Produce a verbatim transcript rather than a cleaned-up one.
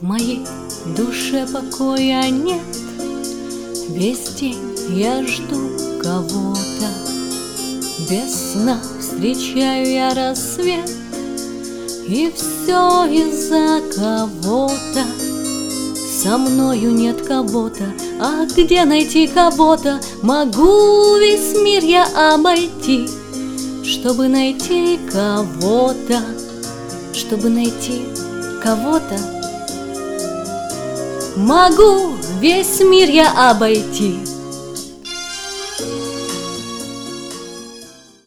моей душе покоя нет. Весь день я жду кого-то, без сна встречаю я рассвет. И все из-за кого-то, со мною нет кого-то. А где найти кого-то? Могу весь мир я обойти, чтобы найти кого-то, чтобы найти кого-то. Могу весь мир я обойти,